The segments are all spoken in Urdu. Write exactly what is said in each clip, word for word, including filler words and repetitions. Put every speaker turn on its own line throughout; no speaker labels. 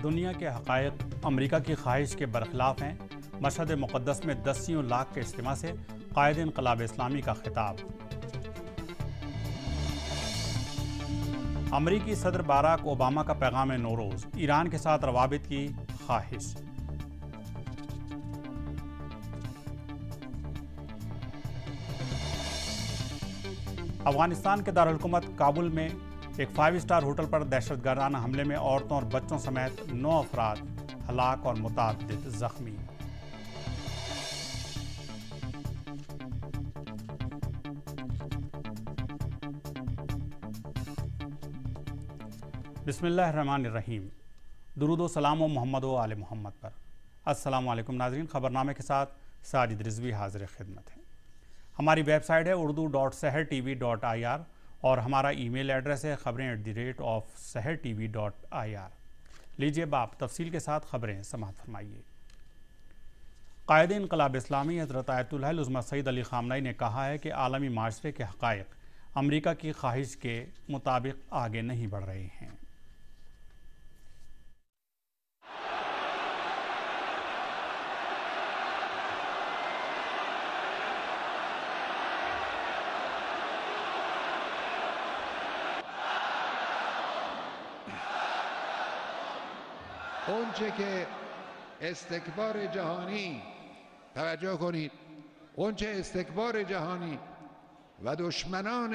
دنیا کے حقائق امریکہ کی خواہش کے برخلاف ہیں۔ مشہد مقدس میں دسیوں لاکھ کے اجتماع سے قائد انقلاب اسلامی کا خطاب۔ امریکی صدر باراک اوباما کا پیغام نوروز، ایران کے ساتھ روابط کی خواہش۔ افغانستان کے دارالحکومت کابل میں ایک فائیو اسٹار ہوٹل پر دہشت گردانہ حملے میں عورتوں اور بچوں سمیت نو افراد ہلاک اور متعدد زخمی۔ بسم اللہ الرحمن الرحیم۔ درود و سلام و محمد و آل محمد پر۔ السلام علیکم ناظرین، خبرنامے کے ساتھ ساجد رضوی حاضر خدمت ہے۔ ہماری ویب سائٹ ہے Urdu dot Sahar T V dot I R اور ہمارا ای میل ایڈریس ہے خبریں at the rate of Sahar T V dot I R. لیجیے باپ تفصیل کے ساتھ خبریں سماعت فرمائیے۔ قائد انقلاب اسلامی حضرت آیت اللہ العظمہ سید علی خامنہ ای نے کہا ہے کہ عالمی معاشرے کے حقائق امریکہ کی خواہش کے مطابق آگے نہیں بڑھ رہے ہیں۔
اونچه که استکبار جهانی، توجه کنید، اونچه استکبار جهانی و دشمنان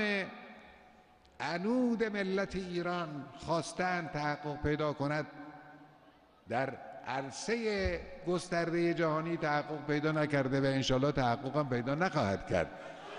عنود ملت ایران خواستند تحقق پیدا کند در عرصه گسترده جهانی تحقق پیدا نکرده و انشالله تحقق هم پیدا نخواهد کرد۔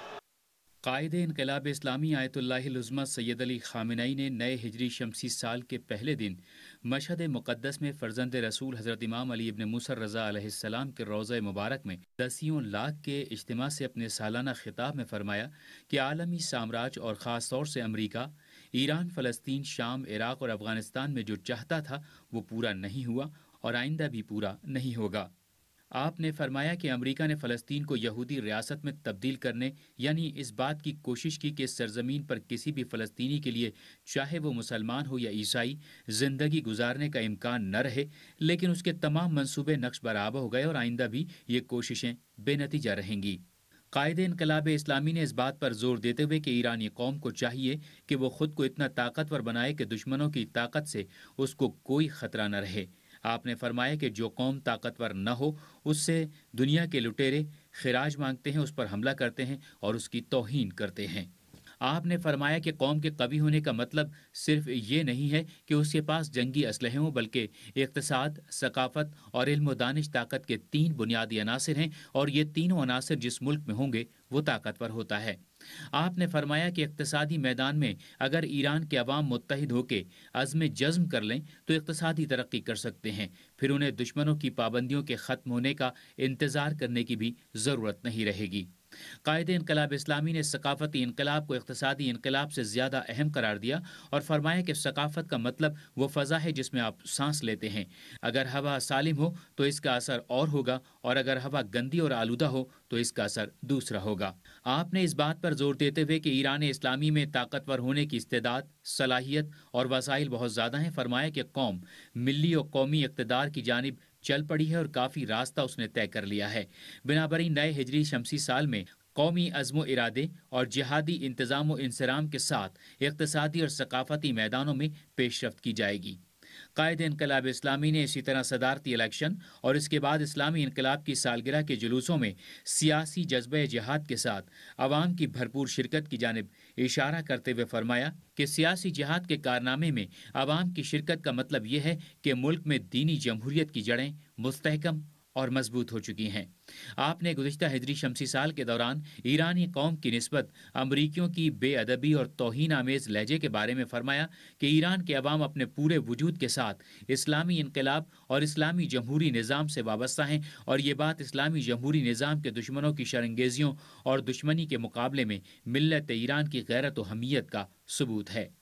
قائد انقلاب اسلامی آیت اللہ العظمہ سید علی خامنہ ای نے نئے ہجری شمسی سال کے پہلے دن مشہد مقدس میں فرزند رسول حضرت امام علی ابن موسیٰ رضا علیہ السلام کے روضہ مبارک میں دسیوں لاکھ کے اجتماع سے اپنے سالانہ خطاب میں فرمایا کہ عالمی سامراج اور خاص طور سے امریکہ ایران، فلسطین، شام، عراق اور افغانستان میں جو چاہتا تھا وہ پورا نہیں ہوا اور آئندہ بھی پورا نہیں ہوگا۔ آپ نے فرمایا کہ امریکہ نے فلسطین کو یہودی ریاست میں تبدیل کرنے یعنی اس بات کی کوشش کی کہ اس سرزمین پر کسی بھی فلسطینی کے لیے چاہے وہ مسلمان ہو یا عیسائی زندگی گزارنے کا امکان نہ رہے، لیکن اس کے تمام منصوبے نقش برآب ہو گئے اور آئندہ بھی یہ کوششیں بے نتیجہ رہیں گی۔ قائد انقلاب اسلامی نے اس بات پر زور دیتے ہوئے کہ ایرانی قوم کو چاہیے کہ وہ خود کو اتنا طاقتور بنائے کہ دشمنوں کی طاقت سے اس کو کوئی خطرہ نہ رہے۔ آپ نے فرمایا کہ جو قوم طاقتور نہ ہو اس سے دنیا کے لٹیرے خراج مانگتے ہیں، اس پر حملہ کرتے ہیں اور اس کی توہین کرتے ہیں۔ آپ نے فرمایا کہ قوم کے قوی ہونے کا مطلب صرف یہ نہیں ہے کہ اس کے پاس جنگی اسلحے ہوں، بلکہ اقتصاد، ثقافت اور علم و دانش طاقت کے تین بنیادی عناصر ہیں اور یہ تینوں عناصر جس ملک میں ہوں گے وہ طاقتور ہوتا ہے۔ آپ نے فرمایا کہ اقتصادی میدان میں اگر ایران کے عوام متحد ہو کے عزم جزم کر لیں تو اقتصادی ترقی کر سکتے ہیں، پھر انہیں دشمنوں کی پابندیوں کے ختم ہونے کا انتظار کرنے کی بھی ضرورت نہیں رہے گی۔ قائد انقلاب اسلامی نے ثقافتی انقلاب کو اقتصادی انقلاب سے زیادہ اہم قرار دیا اور فرمایا کہ ثقافت کا مطلب وہ فضا ہے جس میں آپ سانس لیتے ہیں۔ اگر ہوا سالم ہو تو اس کا اثر اور ہوگا اور اگر ہوا گندی اور آلودہ ہو تو اس کا اثر دوسرا ہوگا۔ آپ نے اس بات پر زور دیتے ہوئے کہ ایران اسلامی میں طاقتور ہونے کی استعداد، صلاحیت اور وسائل بہت زیادہ ہیں، فرمایا کہ قوم ملی و قومی اقتدار کی جانب چل پڑی ہے اور کافی راستہ اس نے طے کر لیا ہے۔ بنابرائی نئے ہجری شمسی سال میں قومی عزم و ارادے اور جہادی انتظام و انصرام کے ساتھ اقتصادی اور ثقافتی میدانوں میں پیش رفت کی جائے گی۔ قائد انقلاب اسلامی نے اسی طرح صدارتی الیکشن اور اس کے بعد اسلامی انقلاب کی سالگرہ کے جلوسوں میں سیاسی جذبہ جہاد کے ساتھ عوام کی بھرپور شرکت کی جانب اشارہ کرتے ہوئے فرمایا کہ سیاسی جہاد کے کارنامے میں عوام کی شرکت کا مطلب یہ ہے کہ ملک میں دینی جمہوریت کی جڑیں مستحکم اور مضبوط ہو چکی ہیں۔ آپ نے گزشتہ ہجری شمسی سال کے دوران ایرانی قوم کی نسبت امریکیوں کی بے ادبی اور توہین آمیز لہجے کے بارے میں فرمایا کہ ایران کے عوام اپنے پورے وجود کے ساتھ اسلامی انقلاب اور اسلامی جمہوری نظام سے وابستہ ہیں اور یہ بات اسلامی جمہوری نظام کے دشمنوں کی شرنگیزیوں اور دشمنی کے مقابلے میں ملت ایران کی غیرت و حمیت کا ثبوت ہے۔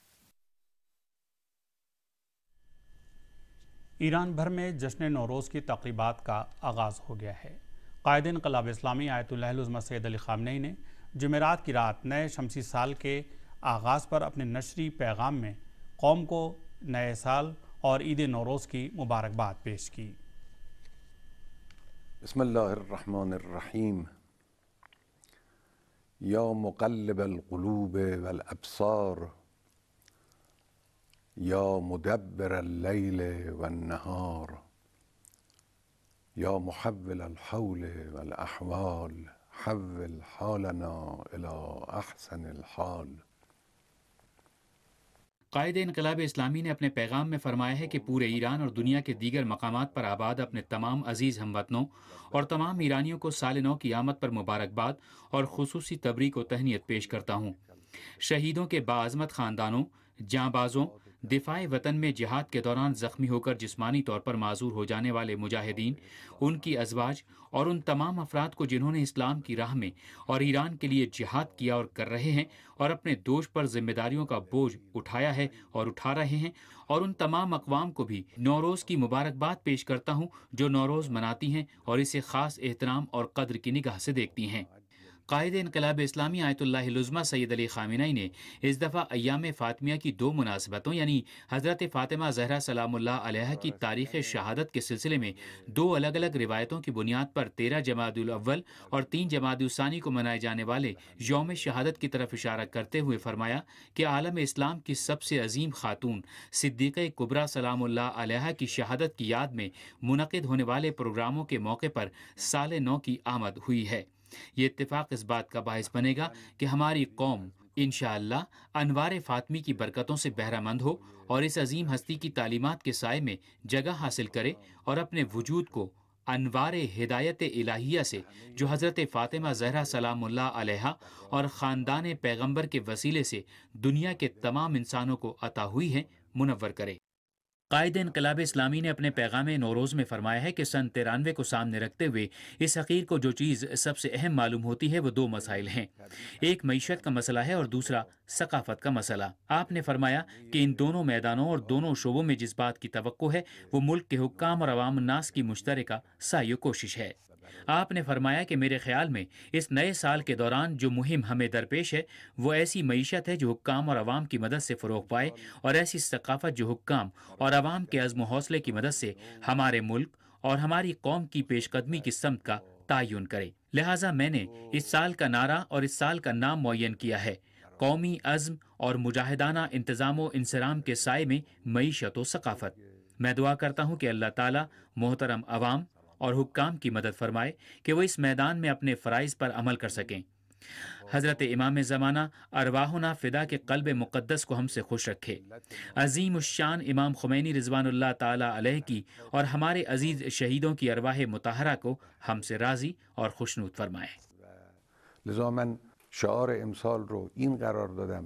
ایران بھر میں جشن نوروز کی تقریبات کا آغاز ہو گیا ہے۔ قائد انقلاب اسلامی آیت اللہ العظمہ سید علی خامنہ ای نے جمعرات کی رات نئے شمسی سال کے آغاز پر اپنے نشری پیغام میں قوم کو نئے سال اور عید نوروز کی مبارکباد پیش کی۔
بسم اللہ الرحمن الرحیم۔ یا مقلب القلوب والابصار یا مدبر اللیل والنہار یا محول الحول والاحوال حول حالنا الى احسن الحال۔
قائد انقلاب اسلامی نے اپنے پیغام میں فرمایا ہے کہ پورے ایران اور دنیا کے دیگر مقامات پر آباد اپنے تمام عزیز ہم وطنوں اور تمام ایرانیوں کو سال نو کی آمد پر مبارکباد اور خصوصی تبریک و تہنیت پیش کرتا ہوں۔ شہیدوں کے باعظمت خاندانوں، جاں بازوں، دفاع وطن میں جہاد کے دوران زخمی ہو کر جسمانی طور پر معذور ہو جانے والے مجاہدین، ان کی ازواج اور ان تمام افراد کو جنہوں نے اسلام کی راہ میں اور ایران کے لیے جہاد کیا اور کر رہے ہیں اور اپنے دوش پر ذمہ داریوں کا بوجھ اٹھایا ہے اور اٹھا رہے ہیں، اور ان تمام اقوام کو بھی نوروز کی مبارکباد پیش کرتا ہوں جو نوروز مناتی ہیں اور اسے خاص احترام اور قدر کی نگاہ سے دیکھتی ہیں۔ قائد انقلاب اسلامی آیت اللہ العظمہ سید علی خامنئی نے اس دفعہ ایام فاطمیہ کی دو مناسبتوں یعنی حضرت فاطمہ زہرا سلام اللہ علیہا کی تاریخ شہادت کے سلسلے میں دو الگ الگ روایتوں کی بنیاد پر تیرہ جمادی الاول اور تین جمادی الثانی کو منائے جانے والے یوم شہادت کی طرف اشارہ کرتے ہوئے فرمایا کہ عالم اسلام کی سب سے عظیم خاتون صدیقہ کبریٰ سلام اللہ علیہا کی شہادت کی یاد میں منعقد ہونے والے پروگراموں کے موقع پر سال نو کی آمد ہوئی ہے۔ یہ اتفاق اس بات کا باعث بنے گا کہ ہماری قوم انشاءاللہ انوار فاطمی کی برکتوں سے بہرہ مند ہو اور اس عظیم ہستی کی تعلیمات کے سائے میں جگہ حاصل کرے اور اپنے وجود کو انوار ہدایت الہیہ سے جو حضرت فاطمہ زہرا سلام اللہ علیہا اور خاندان پیغمبر کے وسیلے سے دنیا کے تمام انسانوں کو عطا ہوئی ہے منور کرے۔ قائد انقلاب اسلامی نے اپنے پیغام نوروز میں فرمایا ہے کہ سن ترانوے کو سامنے رکھتے ہوئے اس حقیر کو جو چیز سب سے اہم معلوم ہوتی ہے وہ دو مسائل ہیں، ایک معیشت کا مسئلہ ہے اور دوسرا ثقافت کا مسئلہ۔ آپ نے فرمایا کہ ان دونوں میدانوں اور دونوں شعبوں میں جس بات کی توقع ہے وہ ملک کے حکام اور عوام الناس کی مشترکہ سعی و کوشش ہے۔ آپ نے فرمایا کہ میرے خیال میں اس نئے سال کے دوران جو مہم ہمیں درپیش ہے وہ ایسی معیشت ہے جو حکام اور عوام کی مدد سے فروغ پائے اور ایسی ثقافت جو حکام اور عوام کے عزم و حوصلے کی مدد سے ہمارے ملک اور ہماری قوم کی پیش قدمی کی سمت کا تعین کرے۔ لہٰذا میں نے اس سال کا نعرہ اور اس سال کا نام معین کیا ہے، قومی عزم اور مجاہدانہ انتظام و انصرام کے سائے میں معیشت و ثقافت۔ میں دعا کرتا ہوں کہ اللہ تعالیٰ محترم عوام اور حکام کی مدد فرمائے کہ وہ اس میدان میں اپنے فرائض پر عمل کر سکیں۔ حضرت امام زمانہ ارواحنا فدا کے قلب مقدس کو ہم سے خوش رکھے۔ عظیم الشان امام خمینی رضوان اللہ تعالی علیہ کی اور ہمارے عزیز شہیدوں کی ارواح مطہرہ کو ہم سے راضی اور خوشنود فرمائے۔
لذا من شعار امسال رو این قرار دادم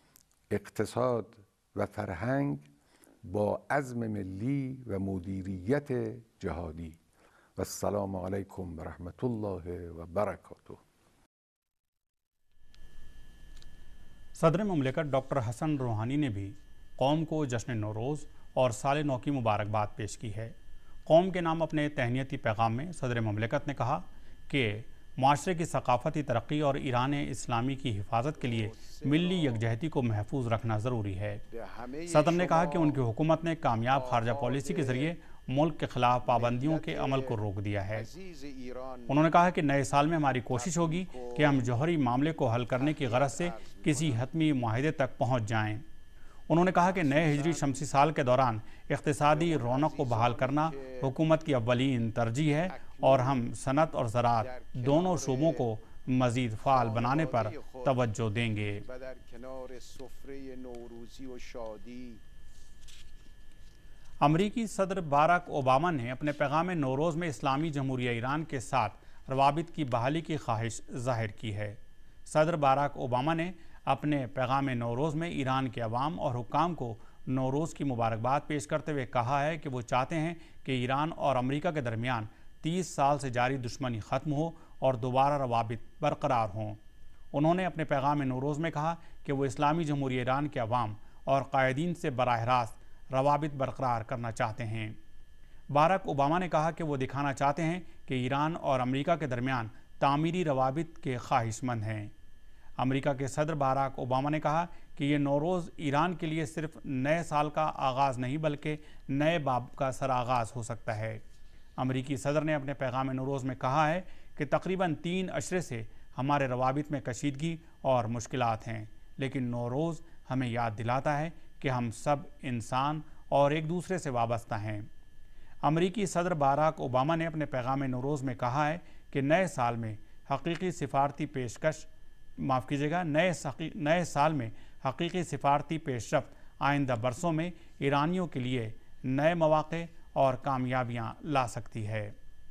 اقتصاد و فرهنگ با عزم ملی و مدیریت جهادی و السلام علیکم و رحمت اللہ و برکاتہ۔
صدر مملکت ڈاکٹر حسن روحانی نے بھی قوم کو جشن نوروز اور سال نو کی مبارکباد پیش کی ہے۔ قوم کے نام اپنے تہنیتی پیغام میں صدر مملکت نے کہا کہ معاشرے کی ثقافتی ترقی اور ایران اسلامی کی حفاظت کے لیے ملی یکجہتی کو محفوظ رکھنا ضروری ہے۔ صدر نے کہا کہ ان کی حکومت نے کامیاب خارجہ پالیسی کے ذریعے ملک کے خلاف پابندیوں کے عمل کو روک دیا ہے۔ انہوں نے کہا کہ نئے سال میں ہماری کوشش ہوگی کہ ہم جوہری معاملے کو حل کرنے کی غرض سے کسی حتمی معاہدے تک پہنچ جائیں۔ انہوں نے کہا کہ نئے ہجری شمسی سال کے دوران اقتصادی رونق کو بحال کرنا حکومت کی اولین ترجیح ہے اور ہم صنعت اور زراعت دونوں شعبوں کو مزید فعال بنانے پر توجہ دیں گے۔ امریکی صدر باراک اوباما نے اپنے پیغام نوروز میں اسلامی جمہوریہ ایران کے ساتھ روابط کی بحالی کی خواہش ظاہر کی ہے۔ صدر باراک اوباما نے اپنے پیغام نوروز میں ایران کے عوام اور حکام کو نوروز کی مبارکباد پیش کرتے ہوئے کہا ہے کہ وہ چاہتے ہیں کہ ایران اور امریکہ کے درمیان تیس سال سے جاری دشمنی ختم ہو اور دوبارہ روابط برقرار ہوں۔ انہوں نے اپنے پیغام نوروز میں کہا کہ وہ اسلامی جمہوریہ ایران کے عوام اور قائدین سے براہ راست روابط برقرار کرنا چاہتے ہیں۔ باراک اوباما نے کہا کہ وہ دکھانا چاہتے ہیں کہ ایران اور امریکہ کے درمیان تعمیری روابط کے خواہش مند ہیں۔ امریکہ کے صدر باراک اوباما نے کہا کہ یہ نوروز ایران کے لیے صرف نئے سال کا آغاز نہیں بلکہ نئے باب کا سرآغاز ہو سکتا ہے۔ امریکی صدر نے اپنے پیغام نوروز میں کہا ہے کہ تقریباً تین عشرے سے ہمارے روابط میں کشیدگی اور مشکلات ہیں، لیکن نوروز ہمیں یاد دلاتا ہے کہ ہم سب انسان اور ایک دوسرے سے وابستہ ہیں۔ امریکی صدر باراک اوباما نے اپنے پیغام نوروز میں کہا ہے کہ نئے سال میں حقیقی سفارتی پیشکش معاف کیجیے گا نئے نئے سال میں حقیقی سفارتی پیش رفت آئندہ برسوں میں ایرانیوں کے لیے نئے مواقع اور کامیابیاں لا سکتی ہے۔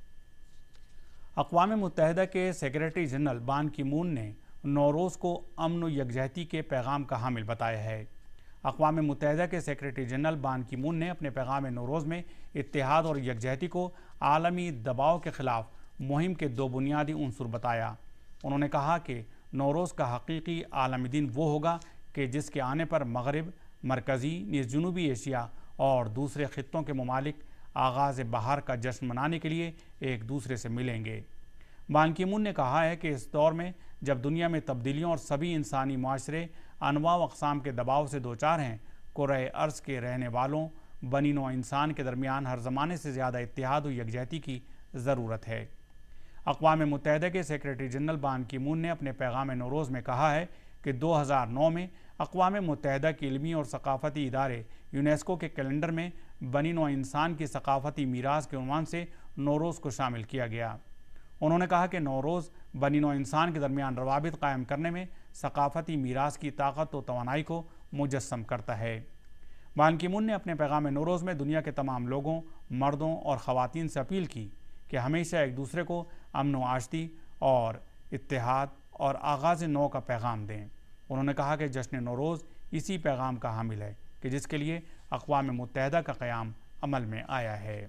اقوام متحدہ کے سیکریٹری جنرل بان کی مون نے نوروز کو امن و یکجہتی کے پیغام کا حامل بتایا ہے۔ اقوام متحدہ کے سیکریٹری جنرل بان کی مون نے اپنے پیغام نوروز میں اتحاد اور یکجہتی کو عالمی دباؤ کے خلاف مہم کے دو بنیادی عنصر بتایا۔ انہوں نے کہا کہ نوروز کا حقیقی عالمی دن وہ ہوگا کہ جس کے آنے پر مغرب، مرکزی نیز جنوبی ایشیا اور دوسرے خطوں کے ممالک آغاز بہار کا جشن منانے کے لیے ایک دوسرے سے ملیں گے۔ بان کی مون نے کہا ہے کہ اس دور میں جب دنیا میں تبدیلیوں اور سبھی انسانی معاشرے انواع و اقسام کے دباؤ سے دوچار ہیں، کرۂ ارض کے رہنے والوں بنی نوع انسان کے درمیان ہر زمانے سے زیادہ اتحاد و یکجہتی کی ضرورت ہے۔ اقوام متحدہ کے سیکریٹری جنرل بان کی مون نے اپنے پیغام نوروز میں کہا ہے کہ دو ہزار نو میں اقوام متحدہ کے علمی اور ثقافتی ادارے یونیسکو کے کیلنڈر میں بنی نوع انسان کی ثقافتی میراث کے عنوان سے نوروز کو شامل کیا گیا۔ انہوں نے کہا کہ نوروز بنی نوع انسان کے درمیان روابط قائم کرنے میں ثقافتی میراث کی طاقت و توانائی کو مجسم کرتا ہے۔ بان کی مون نے اپنے پیغام نوروز میں دنیا کے تمام لوگوں، مردوں اور خواتین سے اپیل کی کہ ہمیشہ ایک دوسرے کو امن و آشتی اور اتحاد اور آغاز نو کا پیغام دیں۔ انہوں نے کہا کہ جشن نوروز اسی پیغام کا حامل ہے کہ جس کے لیے اقوام متحدہ کا قیام عمل میں آیا ہے۔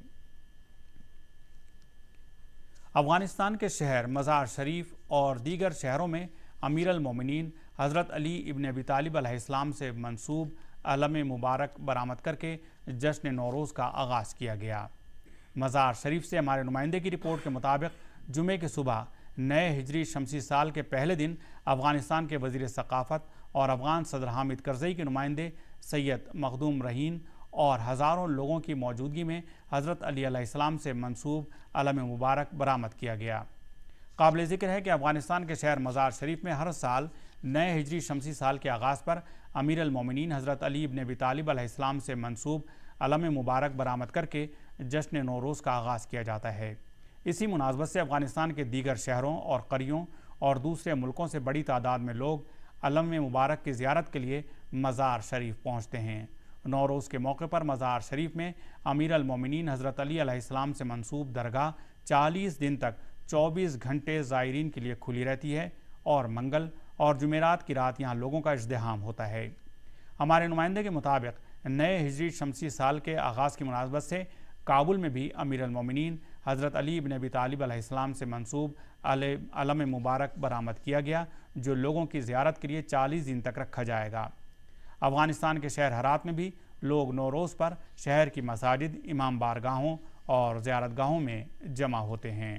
افغانستان کے شہر مزار شریف اور دیگر شہروں میں امیر المومنین حضرت علی ابن ابی طالب علیہ السلام سے منسوب علم مبارک برآمد کر کے جشن نوروز کا آغاز کیا گیا۔ مزار شریف سے ہمارے نمائندے کی رپورٹ کے مطابق جمعے کی صبح نئے ہجری شمسی سال کے پہلے دن افغانستان کے وزیر ثقافت اور افغان صدر حامد کرزئی کے نمائندے سید مخدوم رہین اور ہزاروں لوگوں کی موجودگی میں حضرت علی علیہ السلام سے منسوب علم مبارک برآمد کیا گیا۔ قابل ذکر ہے کہ افغانستان کے شہر مزار شریف میں ہر سال نئے ہجری شمسی سال کے آغاز پر امیر المومنین حضرت علی ابن ابی طالب علیہ السلام سے منسوب علم مبارک برآمد کر کے جشن نوروز کا آغاز کیا جاتا ہے۔ اسی مناسبت سے افغانستان کے دیگر شہروں اور قریوں اور دوسرے ملکوں سے بڑی تعداد میں لوگ علم مبارک کی زیارت کے لیے مزار شریف پہنچتے ہیں۔ نوروز کے موقع پر مزار شریف میں امیر المومنین حضرت علی علیہ السلام سے منسوب درگاہ چالیس دن تک چوبیس گھنٹے زائرین کے لیے کھلی رہتی ہے اور منگل اور جمعرات کی رات یہاں لوگوں کا ازدحام ہوتا ہے۔ ہمارے نمائندے کے مطابق نئے ہجری شمسی سال کے آغاز کی مناسبت سے کابل میں بھی امیر المومنین حضرت علی ابن ابی طالب علیہ السلام سے منسوب علم مبارک برآمد کیا گیا، جو لوگوں کی زیارت کے لیے چالیس دن تک رکھا جائے گا۔ افغانستان کے شہر ہرات میں بھی لوگ نوروز پر شہر کی مساجد، امام بارگاہوں اور زیارت گاہوں میں جمع ہوتے ہیں۔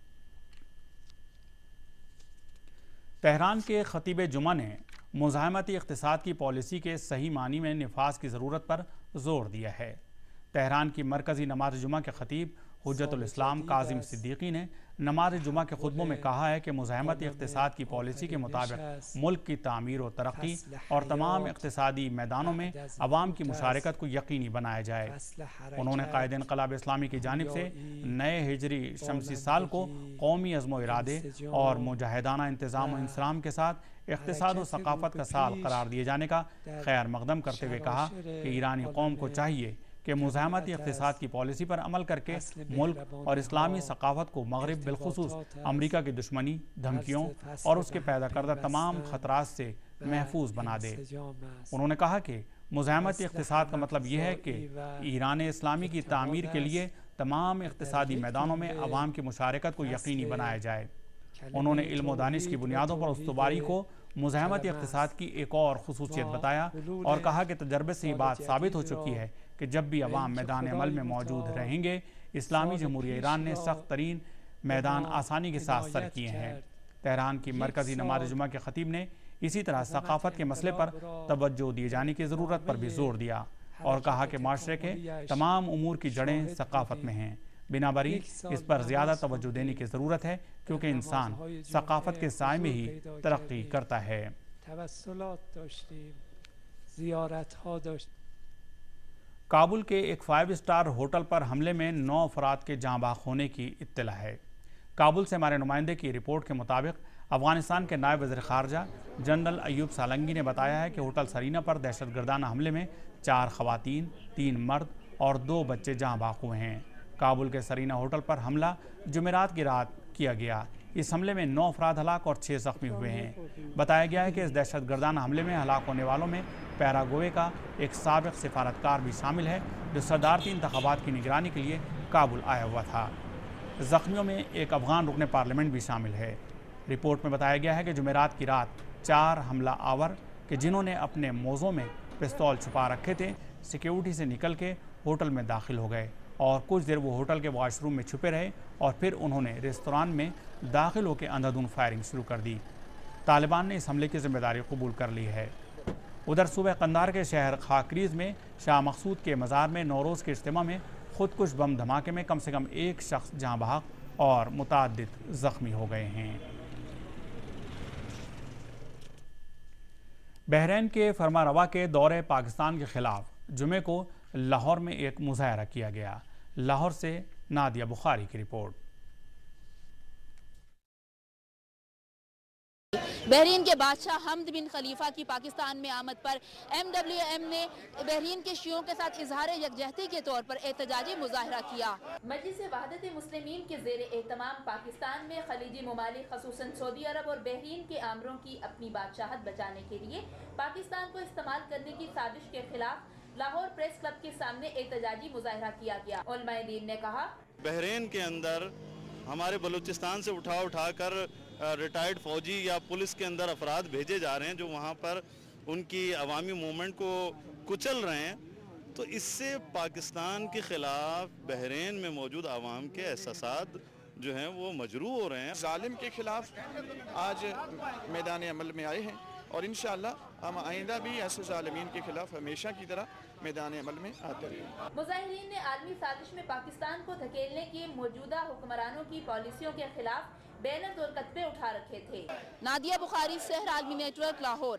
تہران کے خطیب جمعہ نے مزاحمتی اقتصاد کی پالیسی کے صحیح معنی میں نفاذ کی ضرورت پر زور دیا ہے۔ تہران کی مرکزی نماز جمعہ کے خطیب حجت الاسلام کاظم صدیقی نے نماز جمعہ کے خطبوں میں کہا ہے کہ مزاحمتی اقتصاد کی پالیسی کے مطابق ملک کی تعمیر و ترقی اور تمام اقتصادی میدانوں میں عوام کی مشارکت کو یقینی بنایا جائے۔ انہوں نے قائد انقلاب اسلامی کی جانب سے نئے ہجری شمسی سال کو قومی عزم و ارادے اور مجاہدانہ انتظام و انصرام کے ساتھ اقتصاد و ثقافت کا سال قرار دیے جانے کا خیر مقدم کرتے ہوئے کہا کہ ایرانی قوم کو چاہیے کہ مزاحمتی اقتصاد کی پالیسی پر عمل کر کے ملک اور اسلامی ثقافت کو مغرب بالخصوص امریکہ کی دشمنی، دھمکیوں اور اس کے پیدا کردہ تمام خطرات سے محفوظ بنا دے۔ انہوں نے کہا کہ مزاحمتی اقتصاد کا مطلب یہ ہے کہ ایران اسلامی کی تعمیر کے لیے تمام اقتصادی میدانوں میں عوام کی مشارکت کو یقینی بنایا جائے۔ انہوں نے علم و دانش کی بنیادوں پر استواری کو مزاحمتی اقتصاد کی ایک اور خصوصیت بتایا اور کہا کہ تجربے سے یہ بات ثابت ہو چکی ہے کہ جب بھی عوام میدان عمل میں موجود رہیں گے، اسلامی جمہوریہ ایران نے سخت ترین میدان آسانی کے ساتھ سر کیے ہیں۔ تہران کی مرکزی نماز جمعہ کے خطیب نے اسی طرح ثقافت کے مسئلے پر توجہ دیے جانے کی ضرورت پر بھی زور دیا اور کہا کہ معاشرے کے تمام امور کی جڑیں ثقافت میں ہیں، بنابراین اس پر زیادہ توجہ دینے کی ضرورت ہے کیونکہ انسان ثقافت کے سائے میں ہی ترقی کرتا ہے۔ کابل کے ایک فائیو اسٹار ہوٹل پر حملے میں نو افراد کے جاں بحق ہونے کی اطلاع ہے۔ کابل سے ہمارے نمائندے کی رپورٹ کے مطابق افغانستان کے نائب وزیر خارجہ جنرل ایوب سالنگی نے بتایا ہے کہ ہوٹل سرینا پر دہشت گردانہ حملے میں چار خواتین، تین مرد اور دو بچے جاں بحق ہوئے ہیں۔ کابل کے سرینا ہوٹل پر حملہ جمعرات کی رات کیا گیا۔ اس حملے میں نو افراد ہلاک اور چھ زخمی ہوئے ہیں۔ بتایا گیا ہے کہ اس دہشت گردانہ حملے میں ہلاک ہونے والوں میں پیراگوئے کا ایک سابق سفارتکار بھی شامل ہے جو صدارتی انتخابات کی نگرانی کے لیے کابل آیا ہوا تھا۔ زخمیوں میں ایک افغان رکن پارلیمنٹ بھی شامل ہے۔ رپورٹ میں بتایا گیا ہے کہ جمعرات کی رات چار حملہ آور کہ جنہوں نے اپنے موزوں میں پستول چھپا رکھے تھے سیکیورٹی سے نکل کے ہوٹل میں داخل ہو گئے اور کچھ دیر وہ ہوٹل کے واش روم میں چھپے رہے اور پھر انہوں نے ریستوران میں داخل ہو کے اندھادھند فائرنگ شروع کر دی۔ طالبان نے اس حملے کی ذمہ داری قبول کر لی ہے۔ ادھر صوبہ قندھار کے شہر خاکریز میں شاہ مقصود کے مزار میں نوروز کے اجتماع میں خودکش بم دھماکے میں کم سے کم ایک شخص جاں بحق اور متعدد زخمی ہو گئے ہیں۔ بحرین کے فرما روا کے دورے پاکستان کے خلاف جمعے کو لاہور میں ایک مظاہرہ کیا گیا۔ لاہور سے نادیہ بخاری کی رپورٹ۔
بحرین کے بادشاہ حمد بن خلیفہ کی پاکستان میں آمد پر ایم ڈبلیو ایم نے بحرین کے شیعوں کے ساتھ اظہار یکجہتی کے طور پر احتجاجی مظاہرہ کیا۔ مجلس وحدت مسلمین کے زیر اہتمام پاکستان میں خلیجی ممالک خصوصاً سعودی عرب اور بحرین کے آمروں کی اپنی بادشاہت بچانے کے لیے پاکستان کو استعمال کرنے کی سازش کے خلاف لاہور پریس کلب کے سامنے احتجاجی مظاہرہ کیا گیا۔ علماء دین نے کہا
بحرین کے اندر ہمارے بلوچستان سے اٹھا اٹھا کر ریٹائرڈ فوجی یا پولیس کے اندر افراد بھیجے جا رہے ہیں جو وہاں پر ان کی عوامی موومنٹ کو کچل رہے ہیں، تو اس سے پاکستان کے خلاف بحرین میں موجود عوام کے احساسات جو ہیں وہ مجروح ہو رہے ہیں۔
ظالم کے خلاف آج میدان عمل میں آئے ہیں اور انشاءاللہ ہم آئندہ بھی ایسے ظالمین کے خلاف ہمیشہ کی طرح میدان عمل میں آتے رہیں۔
مظاہرین نے عالمی سازش میں پاکستان کو دھکیلنے کی موجودہ حکمرانوں کی پالیسیوں کے خلاف بینر اور کتبے اٹھا رکھے تھے۔ نادیہ بخاری، سحر عالمی نیٹ ورک، لاہور۔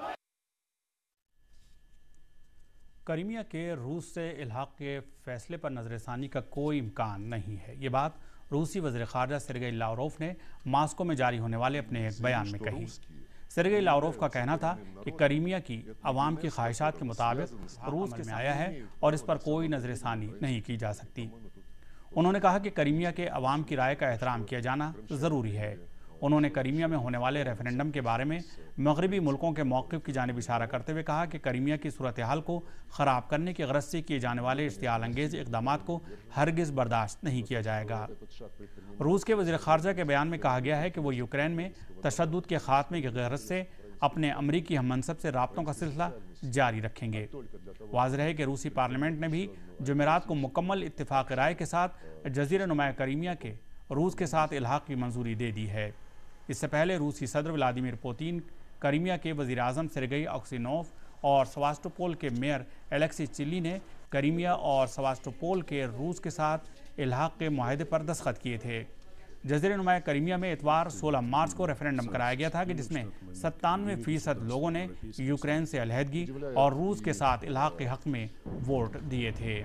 کریمیا کے روس سے الحاق کے فیصلے پر نظر ثانی کا کوئی امکان نہیں ہے، یہ بات روسی وزیر خارجہ سرگئی لاوروف نے ماسکو میں جاری ہونے والے اپنے ایک بیان میں کہی۔ سرگئی لاوروف کا کہنا تھا کہ کریمیا کی عوام کی خواہشات کے مطابق روس میں آیا ہے اور اس پر کوئی نظر ثانی نہیں کی جا سکتی۔ انہوں نے کہا کہ کریمیا کے عوام کی رائے کا احترام کیا جانا ضروری ہے۔ انہوں نے کریمیا میں ہونے والے ریفرنڈم کے بارے میں مغربی ملکوں کے موقف کی جانب اشارہ کرتے ہوئے کہا کہ کریمیا کی صورتحال کو خراب کرنے کی غرض سے کیے جانے والے اشتعال انگیز اقدامات کو ہرگز برداشت نہیں کیا جائے گا۔ روس کے وزیر خارجہ کے بیان میں کہا گیا ہے کہ وہ یوکرین میں تشدد کے خاتمے کی غرض سے اپنے امریکی ہم منصب سے رابطوں کا سلسلہ جاری رکھیں گے۔ واضح ہے کہ روسی پارلیمنٹ نے بھی جمعرات کو مکمل اتفاق رائے کے ساتھ جزیرہ نما کریمیا کے روس کے ساتھ الحاق کی منظوری دے دی ہے۔ اس سے پہلے روسی صدر ولادیمیر پوتین کریمیا کے وزیر اعظم سرگئی اوکسینوف اور سواسٹوپول کے میئر الیکسی چلی نے کریمیا اور سواسٹوپول کے روس کے ساتھ الحاق کے معاہدے پر دستخط کیے تھے۔ جزیرہ نما کریمیا میں اتوار سولہ مارچ کو ریفرنڈم کرایا گیا تھا کہ جس میں ستانوے فیصد لوگوں نے یوکرین سے علیحدگی اور روس کے ساتھ الحاق کے حق میں ووٹ دیے تھے۔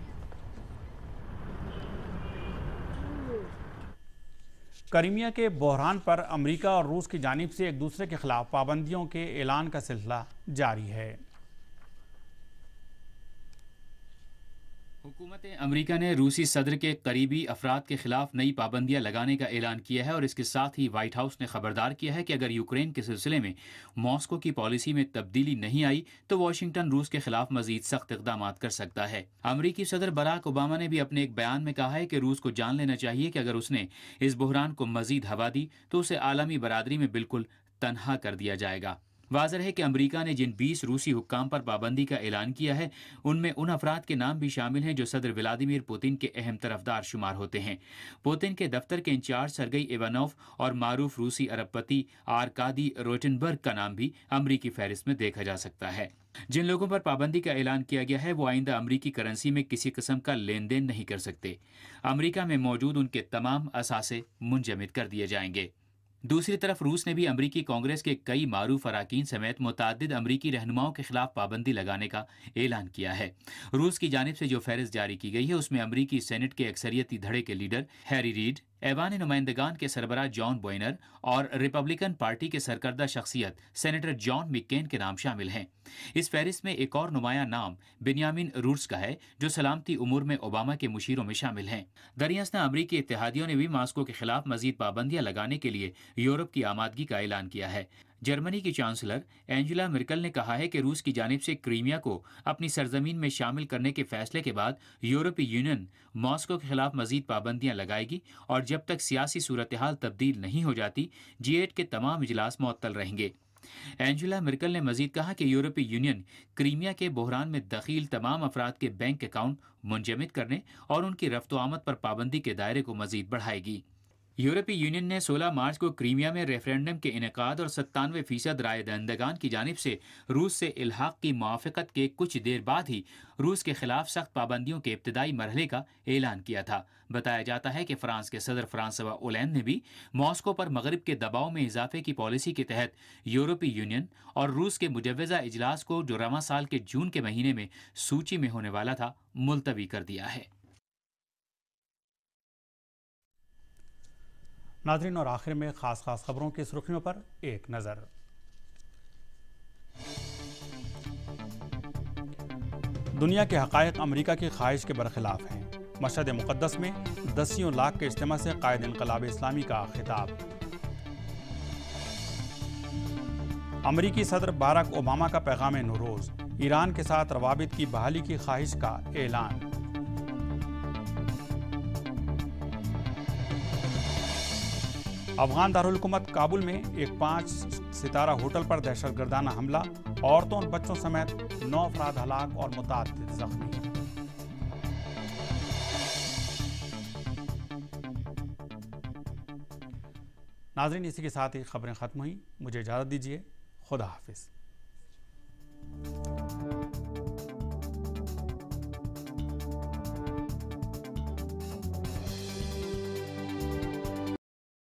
کریمیا کے بحران پر امریکہ اور روس کی جانب سے ایک دوسرے کے خلاف پابندیوں کے اعلان کا سلسلہ جاری ہے۔
حکومت امریکہ نے روسی صدر کے قریبی افراد کے خلاف نئی پابندیاں لگانے کا اعلان کیا ہے اور اس کے ساتھ ہی وائٹ ہاؤس نے خبردار کیا ہے کہ اگر یوکرین کے سلسلے میں ماسکو کی پالیسی میں تبدیلی نہیں آئی تو واشنگٹن روس کے خلاف مزید سخت اقدامات کر سکتا ہے۔ امریکی صدر براک اوباما نے بھی اپنے ایک بیان میں کہا ہے کہ روس کو جان لینا چاہیے کہ اگر اس نے اس بحران کو مزید ہوا دی تو اسے عالمی برادری میں بالکل تنہا کر دیا جائے گا۔ वाज़ेह है कि अमेरिका ने जिन बीस रूसी हुक्काम पर पाबंदी का ऐलान किया है उनमें उन अफराद के नाम भी शामिल हैं जो सदर व्लादिमीर पुतिन के अहम तरफदार शुमार होते हैं। पुतिन के दफ्तर के इंचार्ज सरगई इवानोव और मारूफ रूसी अरबपति आरकादी रोटेनबर्ग का नाम भी अमरीकी फहरिस्त में देखा जा सकता है। जिन लोगों पर पाबंदी का ऐलान किया गया है वो आइंदा अमरीकी करेंसी में किसी किस्म का लेन देन नहीं कर सकते। अमरीका में मौजूद उनके तमाम असासे मुंजमद कर दिए जाएंगे। दूसरी तरफ रूस ने भी अमरीकी कांग्रेस के कई मारूफ अराकीन समेत मुतअद्दिद अमरीकी रहनुमाओं के खिलाफ पाबंदी लगाने का ऐलान किया है। रूस की जानिब से जो फहरिस्त जारी की गई है उसमें अमरीकी सेनेट के अक्सरियती धड़े के लीडर हैरी रीड, ऐवान नुमाइंदगान के सरबराह जॉन बोइनर और रिपब्लिकन पार्टी के सरकर्दा शख्सियत सेनेटर जॉन मिक्केन के नाम शामिल हैं। इस फहरिस्त में एक और नुमाया नाम बेन्यामिन रूट्स का है जो सलामती उमूर में ओबामा के मुशीरों में शामिल हैं। दरियास्ता अमरीकी इत्तेहादियों ने भी मॉस्को के खिलाफ मजीद पाबंदियां लगाने के लिए यूरोप की आमादगी का ऐलान किया है। जर्मनी की चांसलर एंजेला मर्केल ने कहा है कि रूस की जानिब से क्रीमिया को अपनी सरजमीन में शामिल करने के फैसले के बाद यूरोपीय यूनियन मॉस्को के खिलाफ मजीद पाबंदियां लगाएगी और जब तक सियासी सूरत हाल तब्दील नहीं हो जाती जी एट के तमाम इजलास मुअत्तल रहेंगे। एंजेला मर्केल ने मजीद कहा कि यूरोपीय यूनियन क्रीमिया के बहरान में दखील तमाम अफराद के बैंक अकाउंट मुंजमद करने और उनकी रफ्त आमद पर पाबंदी के दायरे को मजीद बढ़ाएगी। यूरोपीय यूनियन ने सोलह मार्च को क्रीमिया में रेफरेंडम के इनेकाद और सत्तानवे फीसद राय दहिंदगान की जानिब से रूस से इल्हाक की मुआफ़क़त के कुछ देर बाद ही रूस के खिलाफ सख्त पाबंदियों के इब्तदाई मरहले का ऐलान किया था। बताया जाता है कि फ्रांस के सदर फ्रांसवा ओलैंद ने भी मॉस्को पर मगरिब के दबाव में इजाफे की पॉलिसी के तहत यूरोपीय यूनियन और रूस के मुजव्वज़ा इजलास को जो रवां साल के जून के महीने में सूची में होने वाला था मुलतवी कर दिया है।
नाज़रीन, और आखिर में खास खास खबरों की सुर्खियों पर एक नज़र। दुनिया के हक़ाइक़ अमेरिका की ख्वाहिश के बरखिलाफ हैं। मशहद मुक़द्दस में दसियों लाख के इज्तिमा से कायद इनक़लाब इस्लामी का खिताब। अमरीकी सदर बाराक ओबामा का पैगाम नौरोज़, ईरान के साथ रवाबित की बहाली की ख्वाहिश का ऐलान। अफगान दारुल-हुकूमत काबुल में एक पाँच सितारा होटल पर दहशतगर्दाना हमला, औरतों और बच्चों समेत नौ अफराद हलाक और मुतअद्दिद जख्मी। नाज़रीन, इसी के साथ ही खबरें ख़त्म हुई। मुझे इजाज़त दीजिए। खुदा हाफिज़।